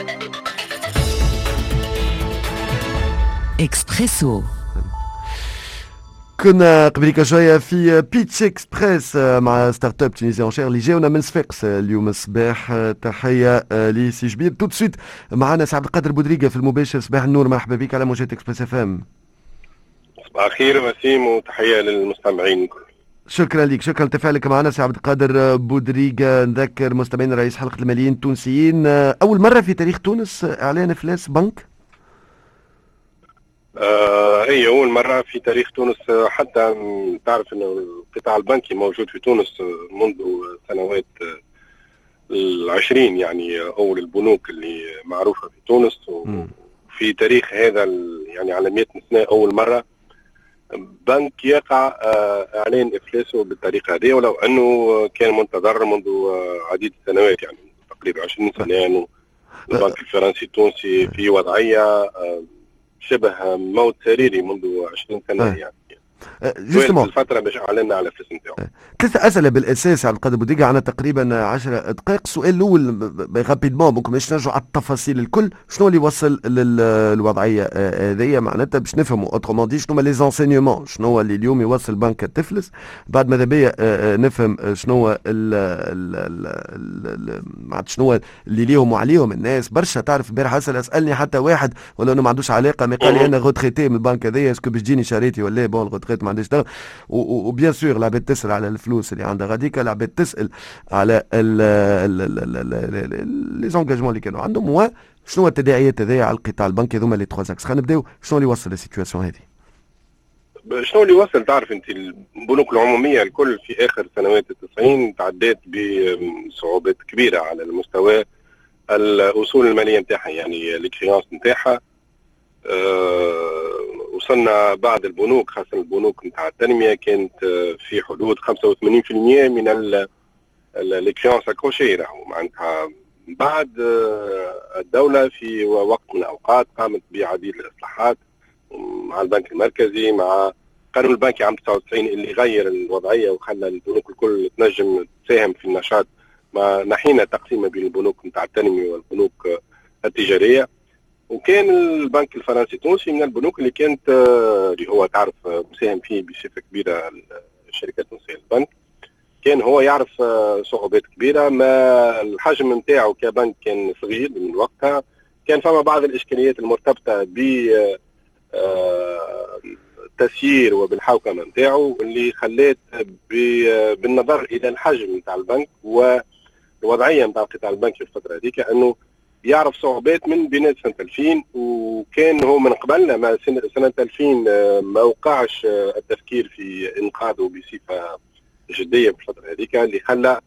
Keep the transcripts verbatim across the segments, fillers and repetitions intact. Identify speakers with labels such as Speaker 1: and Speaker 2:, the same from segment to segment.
Speaker 1: إكسبريسو.
Speaker 2: كنا قبليك شويه في بيتش اكسبريس مع ستارت اب تونيزي اون شير اللي جاونا من صفاقس اليوم الصباح. تحيه لسي جبير. تو سويت معنا سي عبد القادر بودريقه في المباشر. صباح النور، مرحبا بك على موجات اكسبريس اف ام.
Speaker 3: صباح الخير وسيم، وتحيه للمستمعين الكل.
Speaker 2: شكرا لك، شكرا لتفاعلك معنا سي عبد القادر بودريقه. نذكر مستمعين رئيس حلقه الماليين التونسيين، اول مره في تاريخ تونس اعلان افلاس بنك.
Speaker 3: آه هي أول مرة في تاريخ تونس. حتى تعرف أنه القطاع البنكي موجود في تونس منذ سنوات العشرين، يعني أول البنوك اللي معروفة في تونس. وفي تاريخ هذا يعني على مئة سنة أول مرة بنك يقع إعلان إفلاسه بالطريقة هذه، ولو أنه كان منتظر منذ عديد السنوات، يعني تقريبا عشرين سنة. يعني البنك الفرنسي التونسي في وضعية شبه موت سريري منذ عشرين سنة. أه. يعني جوستمون الفترة باش اعلنا على الفلوس نتاعو.
Speaker 2: ثلاثة أسئلة بالأساس عبد القادر بودريقة، عندنا تقريبا عشر دقائق. السؤال الأول رابيدمون، ممكن باش نرجعوا على التفاصيل الكل، شنو اللي وصل للوضعية هذيا معناتها باش نفهموا اوترومون دي شنو هما لي زونسينيومون، شنو هو اللي اليوم يوصل بنك تفلس. بعد ماذا بيا نفهم شنو هو معناتها شنو هو اللي ليهم وعليهم. الناس برشا تعرف البارح اسال اسالني حتى واحد ولو انه ما عندوش علاقة، ما قال لي انا غوتريتي من البنك هذايا، اسكو باش تجيني شريتي ولا بون الغوتريت ما عنديش دغ. وبيان سور العباد تسال على الفلوس اللي عندها غاديكا، العباد تسال على لي زونجاجمون اللي كانوا عندهم، وشنو التداعيات هذيا على القطاع البنكي. هذوما لي تخوا اكس. خلينا نبداو شنو اللي وصل للسيتواسيون هذه.
Speaker 3: شنو اللي وصل؟ تعرف انت البنوك العموميه الكل في اخر سنوات التسعين تعدات بصعوبات كبيره على المستوى الاصول الماليه نتاعها، يعني الكريانس نتاعها. أه وصلنا بعض البنوك خاصة البنوك نتاع التنمية كانت في حدود خمسة وثمانين بالمئة من الكريانس اكروشي. معناتها بعد الدولة في وقت من الأوقات قامت بعديد الإصلاحات مع البنك المركزي، مع قانون البنكي عام تسعة وتسعين اللي غير الوضعية وخلى البنوك الكل تنجم تساهم في النشاط، ما نحينا تقسيم بين البنوك نتاع التنمية والبنوك التجارية. وكان البنك الفرنسي التونسي من البنوك اللي كانت اللي هو تعرف مساهم فيه بصفه كبيره الشركات التونسيه البنك، كان هو يعرف صعوبات كبيره، ما الحجم نتاعو كبنك كان صغير من وقتها، كان فما بعض الاشكاليات المرتبطه ب التسيير وبالحوكمه نتاعو اللي خلات بالنظر الى الحجم نتاع البنك والوضعيه نتاع القطاع البنكي في الفتره هذيك انه يعرف صعوبات من بداية سنة ألفين. وكان هو من قبلنا ما سنة ألفين ما وقعش التفكير في إنقاذه بصفة جدية في الفترة هذيك، اللي خلى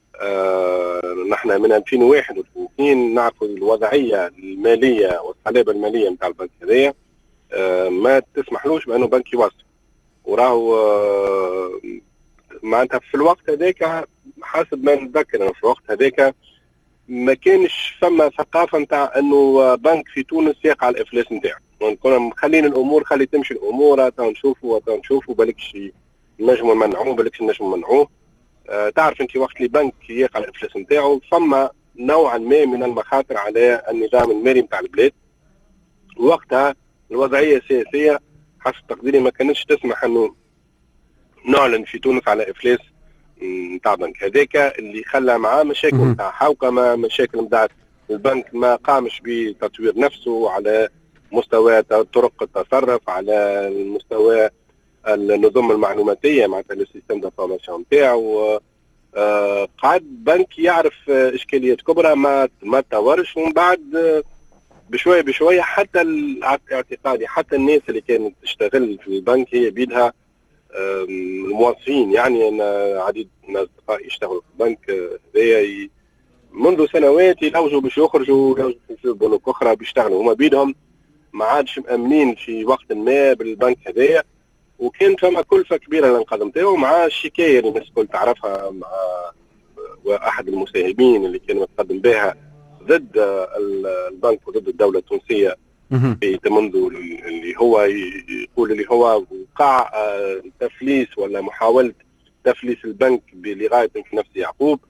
Speaker 3: آه نحن من ألفين وواحد واثنين نعرف الوضعية المالية والصلابة المالية نتاع البنك هذايا آه ما تسمحلوش بأنه بنك يوصل. وراهو آه معناتها في الوقت هذاك حسب ما نتذكر أنا في الوقت هذاك ما كانش فما ثقافه نتاع انه بنك في تونس يقع الافلاس نتاعو. كنا مخلين الامور خلي تمشي الامور تو نشوفوا تو نشوفوا بالكش نجموا نمنعوه بالكش نجموا نمنعوه. أه تعرف انت وقت اللي بنك يقع الافلاس نتاعو فما نوعا ما من المخاطر على النظام المالي نتاع البلاد. وقتها الوضعيه السياسيه حسب تقديري ما كانتش تسمح انه نعلن في تونس على افلاس نتاع بنك هذاك، اللي خلى معاه مشاكل نتاع حوكمه، مشاكل نتاع البنك ما قامش بتطوير نفسه على مستوى طرق التصرف، على المستوى النظم المعلوماتيه معناتها السيستم دافورماسيون نتاعو. آه قعد بنك يعرف اشكاليات كبرى ما ما تطورش. ومن بعد بشويه بشويه حتى الاعتقادي حتى الناس اللي كانت تشتغل في البنك هي بيدها الموظفين، يعني أنا عديد من أصدقائي يشتغلوا في البنك هذايا منذ سنوات يلوجوا باش يخرجوا في بنوك أخرى بيشتغلوا، هما بيدهم ما عادش مأمنين في وقت ما بالبنك هذايا. وكانت فما كلفة كبيرة للإنقاذ نتاعو مع الشكاية اللي الناس الكل تعرفها مع وأحد المساهمين اللي كانوا يتقدم بها ضد البنك وضد الدولة التونسية منذ اللي هو يقول اللي هو وقع تفليس ولا محاولة تفليس البنك لغاية في نفس يعقوب.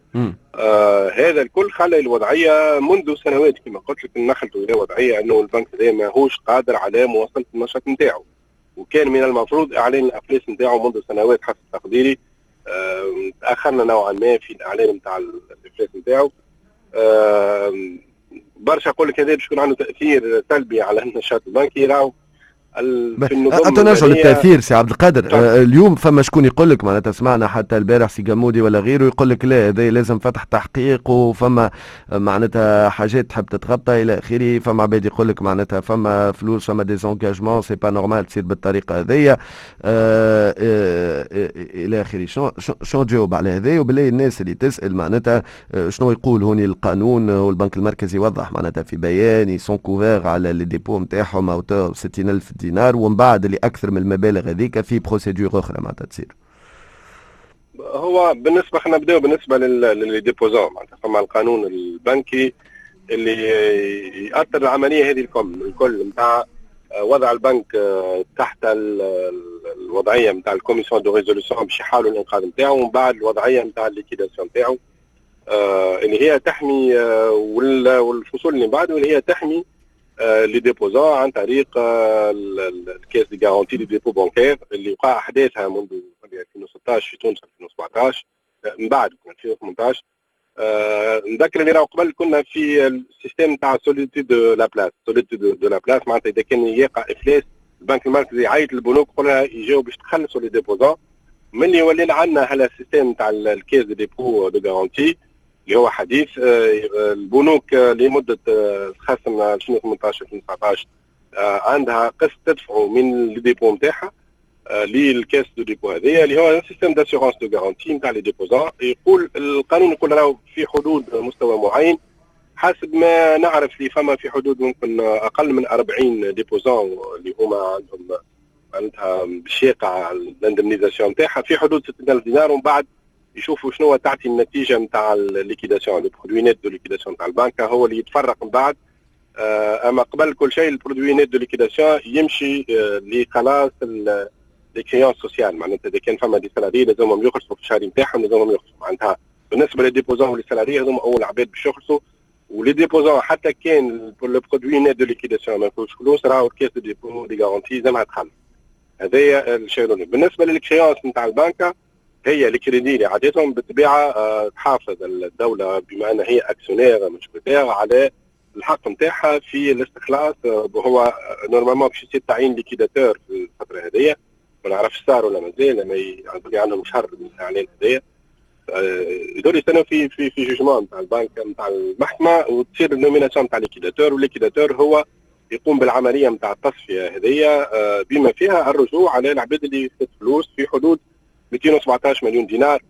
Speaker 3: آه هذا الكل خلى الوضعيه منذ سنوات كما قلت لك نخلط الى وضعيه انه البنك هذا ماهوش قادر على مواصله النشاط نتاعو، وكان من المفروض اعلان الافلاس نتاعو منذ سنوات حسب تقديري. آه تاخرنا نوعا ما في الاعلان نتاع الافلاس نتاعو. آه برشا يقول لك هذا باش يكون عنده تاثير سلبي على النشاط البنكي. راهو
Speaker 2: اتناجوا للتاثير سي عبد القادر. آه اليوم فما شكون يقول لك معناتها سمعنا حتى البارح سي جمودي ولا غيره يقول لك لا هذا لازم فتح تحقيق وفما معناتها حاجات تحب تتغطى الى اخره. فما عباد يقول لك معناتها فما فلوس فما ديزونجاجمون سي با نورمال تصير بالطريقه هذيا آه آه آه الى اخره. شنو شنو تجاوب على هذا؟ وبالله الناس اللي تسال معناتها شنو يقول هوني القانون والبنك المركزي يوضح معناتها في بيان يسون كوفير على لي ديبو نتاعهم اوتور ستين ألف دينار ومن بعد اللي اكثر من المبالغ هذيك في بروسيدور اخرى معناتها تصير.
Speaker 3: هو بالنسبه خلينا نبداو بالنسبه للي ديبوزون معناتها فما القانون البنكي اللي يأثر العمليه هذه الكل الكل نتاع وضع البنك تحت الوضعيه نتاع الكوميسيون دو ريزولوسيون باش يحاولوا الانقاذ نتاعو ومن بعد الوضعيه نتاع الليكيداسيون نتاعو اللي هي تحمي والفصول اللي بعد واللي هي تحمي لي ديبوزون عن طريق الكاس دي غارونتي دي ديبو بانكير اللي وقع احداثها منذ ألفين وستطاش في تونس ألفين وسبعطاش من بعد ألفين وثمنطاش. نذكر اللي راهو قبل كنا في السيستم تاع سوليتي دو لا بلاس سوليتي دو لا بلاس معناتها اذا كان يقع افلاس البنك المركزي يعيط للبنوك يقول لها يجاو باش تخلصوا لي ديبوزون. ملي ولينا عندنا هذا السيستم تاع الكاس دي ديبو دو غارونتي اللي هو حديث البنوك لمده خاصه ألفين وثمنطاش ألفين وتسعطاش عندها قسط تدفعوا من الديبو نتاعها للكاس دو ديبو هذايا اللي هو سيستم داسيغونس دو غارونتي نتاع لي ديبوزون. يقول القانون يقول راهو في حدود مستوى معين حسب ما نعرف لي فما في حدود ممكن اقل من أربعين ديبوزون اللي هما عندهم معناتها باش يقع الاندمنيزاسيون نتاعها في حدود ستين ألف دينار ومن بعد يشوفوا شنو تعطي النتيجه نتاع الليكيداسيون لو برودوي نيت دو ليكيداسيون تاع البنك هو اللي يتفرق من بعد. اما قبل كل شيء البرودوي نيت دو ليكيداسيون يمشي لخلاص لي كريون سوسيال معناتها اذا كان فما دي سالاري لازمهم يخلصوا في الشهر نتاعهم لازمهم يخلصوا معناتها بالنسبه للديبوزون ولي سالاري هذوما اول عباد باش يخلصوا ولي ديبوزون حتى كان لو برودوي نيت دو ليكيداسيون ما فيهوش فلوس راهو الكاس دو ديبو دي غارونتي لازمها تخلص. هذايا الشيء الاول. بالنسبه للكريونس نتاع البنكه هي الكريدي اللي عادتهم بالطبيعه أه تحافظ الدوله بما انها هي اكسيونير مجبرتير على الحق نتاعها في الاستخلاص. أه هو نورمالمون باش يصير تعيين ليكيداتور في الفتره هذيا ما نعرفش صار ولا مازال لما يعطي عندهم شهر من الاعلان هذايا. يدور يستنوا في في في جوجمون نتاع البنك نتاع المحكمه وتصير النوميناسيون نتاع ليكيداتور والليكيداتور هو يقوم بالعمليه نتاع التصفيه هذيا أه بما فيها الرجوع على العباد اللي يخسر فلوس في حدود مئتين وسبعطاش مليون دينار.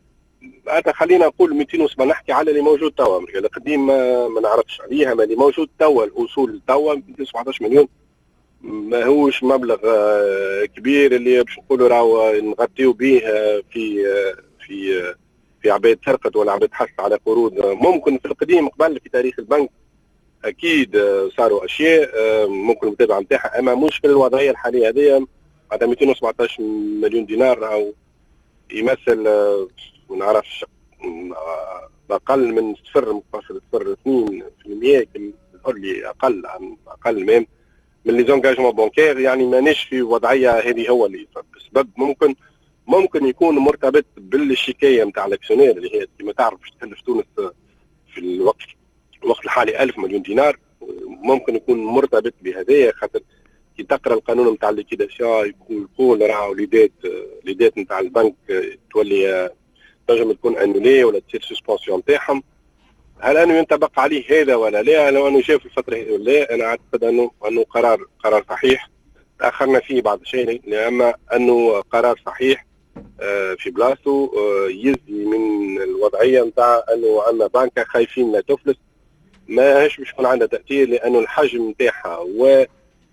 Speaker 3: هذا خلينا نقول مئتين وسبعة نحكي على اللي موجود توا القديم ما, ما نعرفش عليها ما اللي موجود توا الاصول توا مئتين وسبعطاش مليون ماهوش مبلغ كبير اللي باش نقولوا راهو نغطيو به في في في عباد سرقت ولا عباد حصل على قروض. ممكن في القديم قبل في تاريخ البنك اكيد صاروا اشياء ممكن المتابعه نتاعها اما مش في الوضعيه الحاليه هذه. هذا مئتين وسبعطاش مليون دينار او يمثل ما نعرفش اقل من صفر صفر اثنين في المية يقول لي اقل اقل من من لي زونجاجمون بانكير يعني مانيش في وضعيه هذه هو اللي بسبب ممكن ممكن يكون مرتبط بالشكايه نتاع الاكسيونير اللي هي كما تعرف باش تكلف تونس في الوقت الوقت الحالي ألف مليون دينار ممكن يكون مرتبط بهذايا خاطر كي تقرا القانون نتاع الليكيداسيون يقول راهو ليدات ليدات نتاع البنك تولي تنجم تكون انولي ولا تصير سسبونسيون نتاعهم. هل انه ينطبق عليه هذا ولا لا؟ لو انه جاء في الفتره هذه ولا لا؟ انا اعتقد انه انه قرار قرار صحيح تاخرنا فيه بعض الشيء لأما انه قرار صحيح في بلاصتو يزي من الوضعيه نتاع انه عندنا بنكه خايفين لا تفلس ماهيش باش يكون عندها تاثير لانه الحجم نتاعها و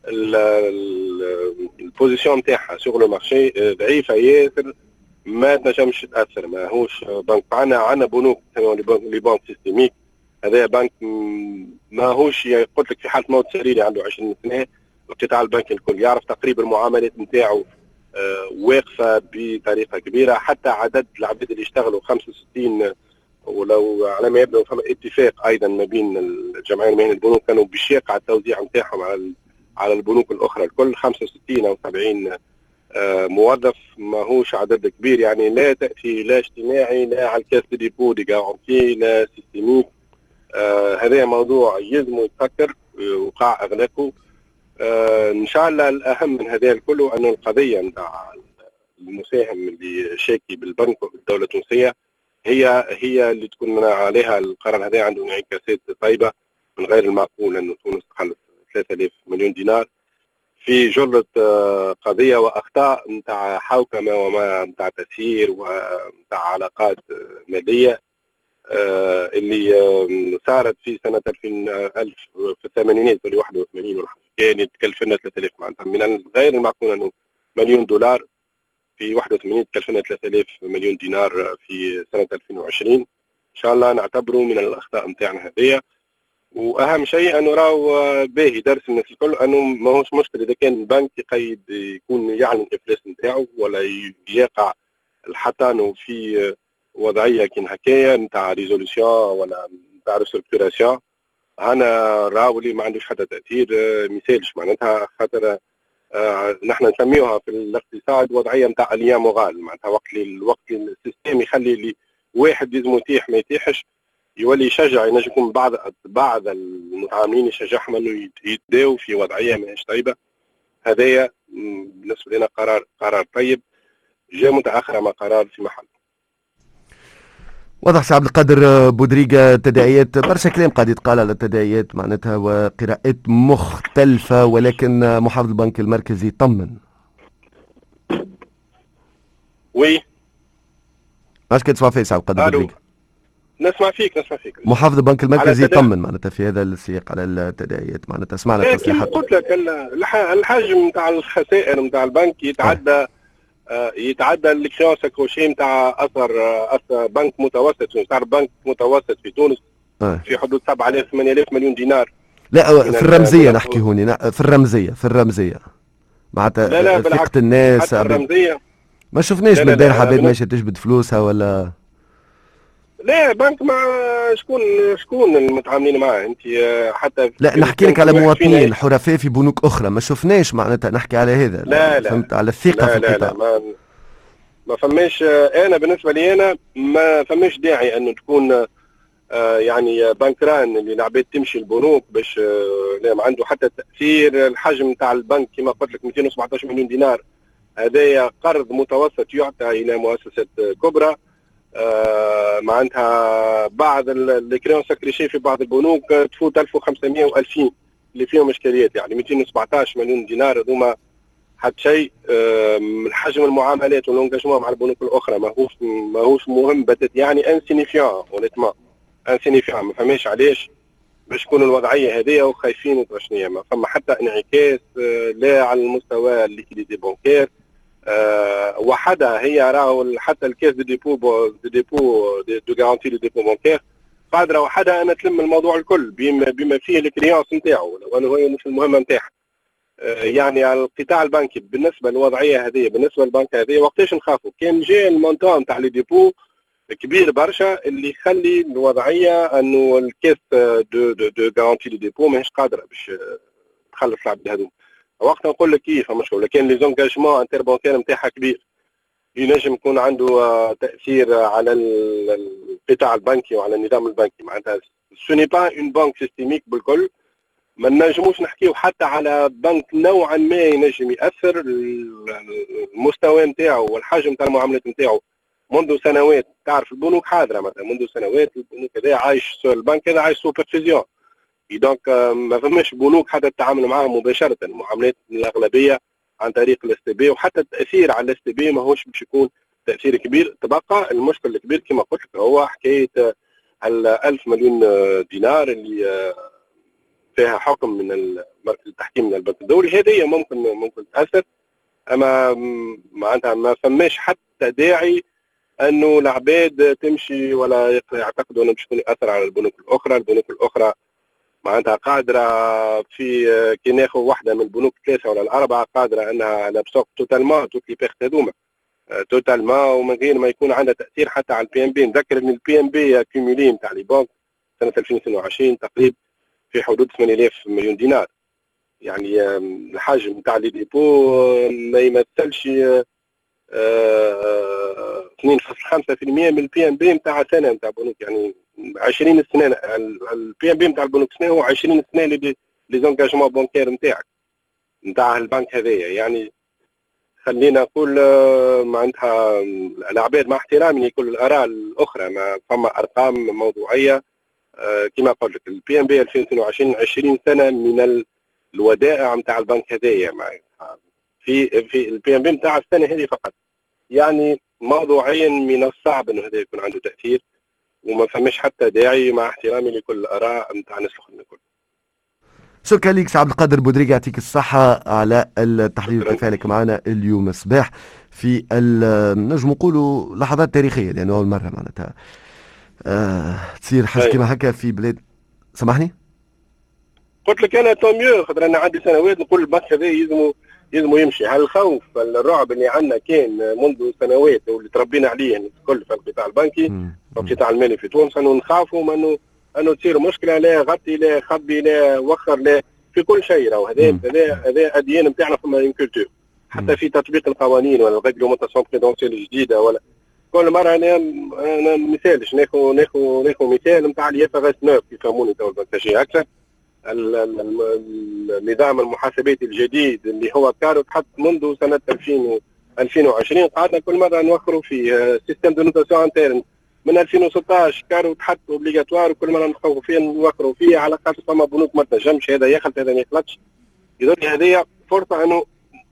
Speaker 3: البوزيسيون نتاعها سوغ لو مارشي ضعيفه ياسر ما تنجمش تاثر. ماهوش بنك عندنا عندنا بنوك لي بنك سيستيميك هذا بنك ماهوش قلت لك في حاله موت سريري عنده عشرين سنه القطاع البنكي الكل يعرف تقريبا المعاملات نتاعو واقفه بطريقه كبيره حتى عدد العباد اللي يشتغلوا خمسة وستين ولو على ما يبدو فما اتفاق ايضا ما بين الجمعيه المهنيه البنوك كانوا باش يقع التوزيع نتاعهم على على البنوك الاخرى الكل خمسة وستين او سبعين موظف، ماهوش عدد كبير يعني، لا تأثير لا اجتماعي لا على الكاس دي ديبو دي غارونتي لا سيستيميك. آه هذا موضوع يلزم يتفكر وقع اغلاقه. آه ان شاء الله الاهم من هذا الكل انه القضيه نتاع المساهم اللي شاكي بالبنك والدوله التونسيه هي هي اللي تكون عليها القرار هذا عنده انعكاسات طيبه. من غير المعقول انه تونس تخلص ثلاثة آلاف مليون دينار في جرة قضية وأخطاء نتاع حوكمة وما نتاع تسيير ونتاع علاقات مالية اللي صارت في سنة ألفين ألف في الثمانينات ولا واحد وثمانين كانت تكلفنا ثلاثة آلاف معناتها من غير المعقول أنه مليون دولار في واحد وثمانين تكلفنا ثلاثة آلاف مليون دينار في سنة ألفين وعشرين. إن شاء الله نعتبره من الأخطاء نتاعنا هذه. واهم شيء انه راهو باهي درس الناس الكل انه ماهوش مشكل اذا كان البنك يقيد يكون يعلن الافلاس نتاعو ولا يقع الحطانو في وضعيه كي هكايا نتاع ريزوليسيون ولا نتاع ريستركتوراسيون. انا راهو اللي ما عندوش حتى تاثير مثالش معناتها خاطر آه نحن نسميوها في الاقتصاد وضعيه نتاع اليا مغال معناتها وقت الوقت السيستم يخلي اللي واحد لازم يتيح ما يتيحش يولي يشجع ينجم يكون بعض بعض المتعاملين يشجعهم انه يتداو في وضعيه ماهيش طيبه. هذايا بالنسبه لنا قرار قرار طيب جاء متاخر مع قرار في محل.
Speaker 2: واضح سي عبد القادر بودريقه تداعيات برشا كلام قاعد يتقال على التداعيات معناتها وقراءات مختلفه، ولكن محافظ البنك المركزي طمن.
Speaker 3: وي
Speaker 2: اش كتسمع فيه سي عبد القادر بودريقه؟
Speaker 3: نسمع فيك نسمع فيك.
Speaker 2: محافظ البنك المركزي يطمن معناتها في هذا السياق على التداعيات معناتها سمعنا
Speaker 3: التصريحات. قلت لك الحجم نتاع الخسائر نتاع البنك يتعدى آه. يتعدى الكريونس اكروشي نتاع اثر اثر بنك متوسط نتاع بنك متوسط في تونس آه. في حدود سبعة آلاف ثمانية آلاف مليون دينار.
Speaker 2: لا في الرمزيه نحكي هوني في الرمزيه في الرمزيه معناتها ثقه الناس.
Speaker 3: حتى الرمزيه
Speaker 2: ما شفناش بالبارحه عباد ماشيه تجبد فلوسها ولا
Speaker 3: لا بنك مع شكون شكون المتعاملين معاه انت حتى
Speaker 2: لا نحكي لك على مواطنين حرفاء في بنوك اخرى ما شفناش معناتها نحكي على هذا.
Speaker 3: لا لا
Speaker 2: فهمت على الثقه
Speaker 3: لا
Speaker 2: في القطاع.
Speaker 3: لا لا ما, ما فماش. انا بالنسبه لي انا ما فماش داعي انه تكون آه يعني بنكران اللي العباد تمشي البنوك باش آه لا ما عنده حتى تاثير. الحجم نتاع البنك كما قلت لك مئتين وسبعطاش مليون دينار هذايا قرض متوسط يعطى الى مؤسسات كبرى. آه معناتها بعض الكريون سكريشي في بعض البنوك تفوت ألف وخمسمائة وألفين اللي فيهم اشكاليات يعني مئتين وسبعطاش مليون دينار هذوما حتى شيء. آه من حجم المعاملات والانجاجمون مع البنوك الاخرى ماهوش ماهوش مهم بتت يعني انسينيفيون اونيتمون انسينيفيون. ما فماش علاش باش تكون الوضعيه هذه وخايفين وترشنيه. ما فما حتى انعكاس آه لا على المستوى الليكيديتي بانكير أه وحدها هي راهو حتى الكاس دي ديبو دي ديبو دو غارونتي دو ديبو بانكير قادره وحدها ان تلم الموضوع الكل بما بما فيه الكريونس نتاعو وانه هو مش المهمه نتاعها. أه يعني على القطاع البنكي بالنسبه للوضعيه هذه بالنسبه للبنك هذه وقتاش نخافوا كان جاء المونطون نتاع لي ديبو كبير برشا اللي يخلي الوضعيه انه الكاس دو دو دو غارونتي دو ديبو ماهيش قادره باش تخلص العباد هذوما. وقت نقول لك كيف مشكل كان لي زونجاجمون انتر بانكير نتاعها كبير ينجم يكون عنده تاثير على القطاع البنكي وعلى النظام البنكي. معناتها سوني با اون بانك سيستيميك بالكل. ما نجموش نحكيو حتى على بنك نوعا ما ينجم ياثر المستوى نتاعو والحجم نتاع المعاملات نتاعو منذ سنوات. تعرف البنوك حاضره مثلا منذ سنوات البنوك هذا عايش البنك هذا عايش سوبرفيزيون دونك ما فماش بنوك حتى التعامل معهم مباشره. المعاملات الاغلبيه عن طريق الاس تي بي وحتى التاثير على الاس تي بي ماهوش باش يكون تاثير كبير. تبقى المشكل الكبير كما قلت لك هو حكايه ال ألف مليون دينار اللي فيها حكم من مركز التحكيم من البنك الدولي. هذه ممكن ممكن تاثر اما معناتها ما فماش حتى داعي انه العباد تمشي ولا يعتقدوا انه باش يكون ياثر على البنوك الاخرى. البنوك الاخرى معناتها قادره في كي ناخذ واحده من البنوك الثلاثه ولا الاربعه قادره انها لابسوك توتالمون توت لي بيرت هذوما. توتالمون ومن غير ما يكون عندها تاثير حتى على البي ام بي. نذكر ان البي ام بي كيمولي نتاع لي بنك سنه ألفين واثنين وعشرين تقريبا في حدود ثمانية آلاف مليون دينار، يعني الحجم نتاع لي ديبو ما يمثلش اثنين فاصلة خمسة بالمئة من البي ام بي نتاع سنه نتاع البنوك، يعني عشرين سنه البي ام بي نتاع البنوك سنه هو عشرين سنه لي زونجاجمون بانكير نتاعك نتاع البنك هذايا. يعني خلينا نقول معناتها العباد مع احترامي لكل الاراء الاخرى، ما فما ارقام موضوعيه كما قلت لك. البي ام بي ألفين واثنين وعشرين عشرين سنه من الودائع نتاع البنك هذايا في في البي ام بي نتاع السنه هذه فقط. يعني موضوعيا من الصعب انه هذا يكون عنده تاثير، وما فماش حتى داعي مع احترامي لكل الاراء نتاع الناس الاخرين الكل.
Speaker 2: شكرا لك سي عبد القادر بودريق، يعطيك الصحة على التحليل وكفالك معنا اليوم صباح في نجم نقولوا لحظات تاريخية، لأنه أول مرة معناتها آه تصير حاجة كما هكا في بلاد. سامحني؟
Speaker 3: قلت لك أنا توميو، خاطر أنا عندي سنوات نقول البنك هذا يلزموا يلزموا يمشي. هالخوف الرعب اللي عندنا كان منذ سنوات واللي تربينا عليه يعني الكل في القطاع البنكي والقطاع المالي في تونس، أنه نخافوا انه انه تصير مشكله، لا غطي لا خبي لا وخر لا في كل شيء. راهو هذا هذا هذا اديان نتاعنا فما اون كولتور، حتى في تطبيق القوانين ولا الريغلومونطاسيون بريدونسيال الجديده ولا كل مره. انا انا مثالش ناخذ ناخذ ناخذ مثال نتاع الاي اف ار اس تسعة يفهموني تو البنكاجيه اكثر. النظام المحاسباتي الجديد اللي هو كان تحط منذ سنه ألفين وعشرين، قعدنا كل مره نوخروا فيه سيستم دو نوتاسيون انترن من ألفين وستة عشر كانوا تحط اوبليغاتوار، وكل مره نخوفوا فيه نوخروا فيه على خاطر فما بنوك ما تنجمش، هذا يخلط هذا ما يخلطش. يظل هذه فرصه انه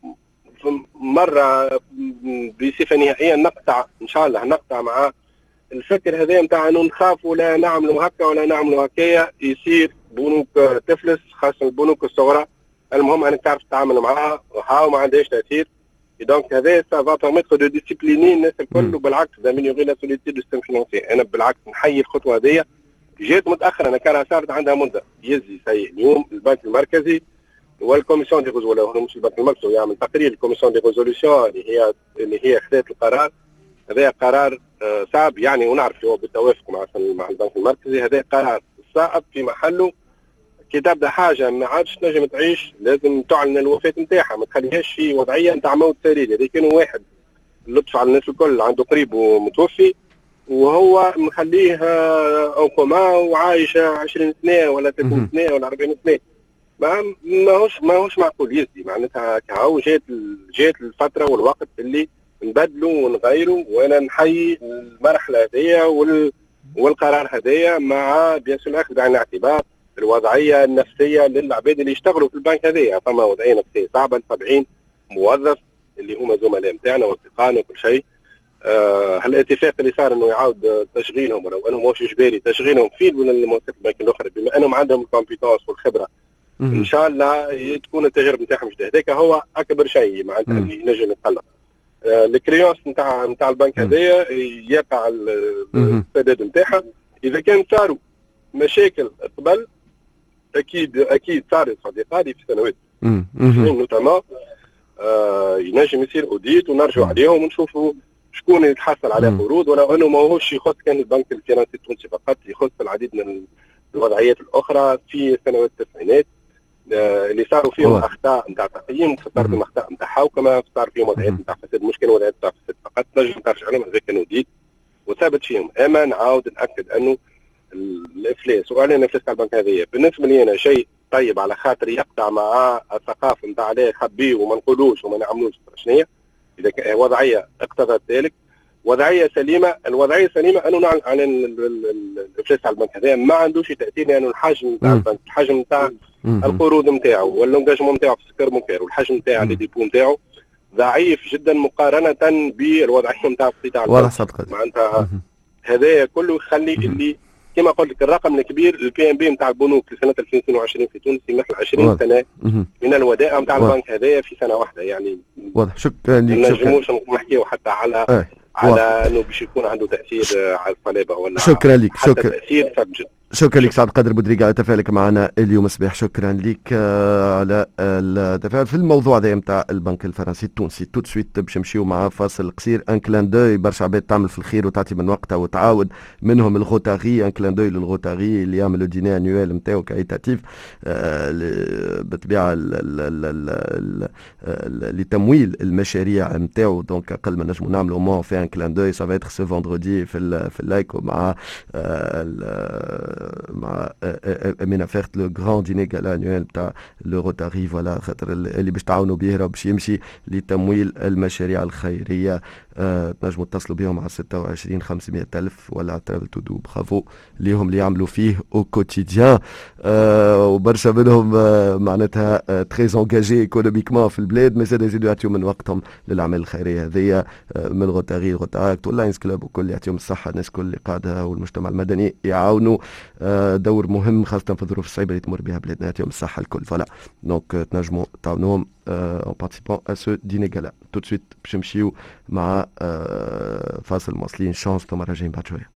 Speaker 3: مره بصفه نهائيه نقطع ان شاء الله نقطع مع الفكر هذا نتاع انه نخافوا لا نعملوا هكا ولا نعملوا هكايا، يصير بنوك تفلس خاصه البنوك الصغرى. المهم انك تعرف تتعامل معها وهاو ما عندهاش تاثير. دونك هذا سا فا بيرميتر دو ديسيبليني الناس الكل، وبالعكس دامينيوغي لا سوليتي دو سيستم فينانسي. انا بالعكس نحيي الخطوه هذه، جات متاخر. انا كان صارت عندها مده يزي سيء. اليوم البنك المركزي والكوميسيون دي ريزولوسيون، مش البنك المركزي يعمل تقرير الكوميسيون دي ريزولوسيون اللي هي اللي هي خذت القرار. هذا قرار صعب يعني، ونعرف هو بالتوافق مع مع البنك المركزي. هذا قرار صعب في محله. كي تبدا حاجه ما عادش تنجم تعيش لازم تعلن الوفاه نتاعها، ما تخليهاش في وضعيه نتاع موت سريري. اذا كان واحد لطف على الناس الكل عنده قريب ومتوفي وهو مخليه او كوما وعايش عشرين سنه ولا ثلاثين سنه ولا أربعين سنه، ما ماهوش ماهوش معقول يزي. معناتها كهو جات جات الفتره والوقت اللي نبدلوا ونغيروا. وانا نحيي المرحله هذيا والقرار هذايا مع بيان سور اخذ بعين الاعتبار الوضعيه النفسيه للعباد اللي يشتغلوا في البنك هذايا. فما وضعيه نفسيه صعبه، سبعين موظف اللي هما زملاء نتاعنا واصدقائنا وكل شيء. آه هالاتفاق اللي صار انه يعاود تشغيلهم ولو انه ماهوش اجباري تشغيلهم في المؤسسات البنك الاخرى بما انهم عندهم الكومبيتونس والخبره، ان شاء الله تكون التجربه نتاعهم جديده. هذاك هو اكبر شيء معناتها اللي ينجم يتقلق. آه الكريونس نتاع نتاع البنك هذايا يقع السداد نتاعها. اذا كان صاروا مشاكل قبل اكيد اكيد صارت صديقاتي في سنوات نوتامون آه ينجم يصير اوديت ونرجعوا عليهم ونشوفوا شكون يتحصل على قروض، ولو انه ماهوش يخص كان البنك الفرنسي التونسي فقط، يخص العديد من الوضعيات الاخرى في سنوات التسعينات آه اللي صاروا فيهم اخطاء نتاع تقييم، صار فيهم اخطاء نتاع حوكمه، صار فيهم وضعيات نتاع فساد، مش كانوا وضعيات نتاع فساد فقط تنجم ترجع عليهم هذاك كانوا اوديت وثابت فيهم. اما نعاود ناكد انه الافلاس واعلان افلاس تاع البنك هذه بالنسبه لي انا شيء طيب، على خاطر يقطع مع الثقافه نتاع عليه خبيه وما نقولوش وما نعملوش شنو اذا كان وضعيه اقتضت ذلك. وضعيه سليمه، الوضعيه السليمه انه نعلن عن الافلاس تاع البنك هذا ما عندوش تاثير، لانه يعني الحجم نتاع البنك، الحجم نتاع القروض نتاعو والانجاجمون نتاعو في السكر بنكير والحجم نتاع لي ديبو نتاعو ضعيف جدا مقارنه بالوضعيه نتاع القطاع البنكي. معناتها هذا كله يخلي اللي كما قلت لك الرقم الكبير البي ام بي نتاع البنوك لسنه ألفين واثنين وعشرين في تونس يمثل عشرين سنه من الودائع نتاع البنك هذايا في سنه واحده. يعني
Speaker 2: واضح. شكرا لك.
Speaker 3: ما نجموش نحكيو حتى على آه. على انه باش يكون عنده تاثير على الصلابه ولا
Speaker 2: شكرا لك.
Speaker 3: شكرا. تاثير ثابت جدا.
Speaker 2: شكرا لك سعد القادر بودريقة على تفاعلك معنا اليوم صباح. شكرا لك على التفاعل في الموضوع هذا نتاع البنك الفرنسي التونسي. تو سويت باش نمشيو مع فاصل قصير. ان كلان دوي برشا عباد تعمل في الخير وتعطي من وقتها وتعاون، منهم الغوتاري. ان كلان دوي للغوتاري اللي يعمل الدينار انيوال نتاعو كايتاتيف بالطبيعه لتمويل المشاريع نتاعو. دونك اقل ما نجمو نعملو مون في ان كلان دوي سافا اتر سو فوندردي في في اللايكو مع مع من افيرت لو غران ديني غالا انيوال تاع لو روتاري. فوالا خاطر اللي باش تعاونوا به راه باش يمشي لتمويل المشاريع الخيريه. أه تنجموا تتصلوا بهم على ستة وعشرين خمسمائة ألف ولا ترافل تو دو. برافو ليهم اللي يعملوا فيه او كوتيديان. أه وبرشا منهم أه معناتها أه تري انجاجي ايكونوميكمون في البلاد، مي زاد يزيدوا يعطيو من وقتهم للاعمال الخيريه هذيا. أه من الغوتاري الغوتاكت واللاينز كلوب وكل يعطيهم الصحه. الناس الكل اللي قاعده والمجتمع المدني يعاونوا. أه دور مهم خاصه في الظروف الصعيبه اللي تمر بها بلادنا. يعطيهم الصحه الكل. فوالا دونك تنجموا تعاونوهم en participant à ce dîner gala. Tout de suite باش نمشيو مع فاصل مواصلين. شانس تما راجعين بعد شويه.